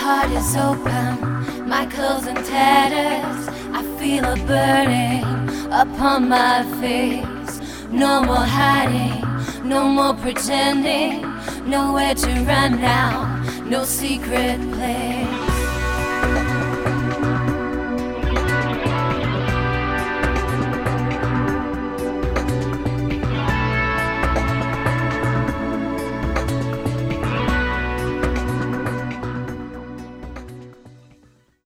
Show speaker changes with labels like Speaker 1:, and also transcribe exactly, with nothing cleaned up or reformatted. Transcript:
Speaker 1: heart is open, my clothes in tatters. I feel a burning upon my face. No more hiding, no more pretending. Nowhere to run now, no secret place.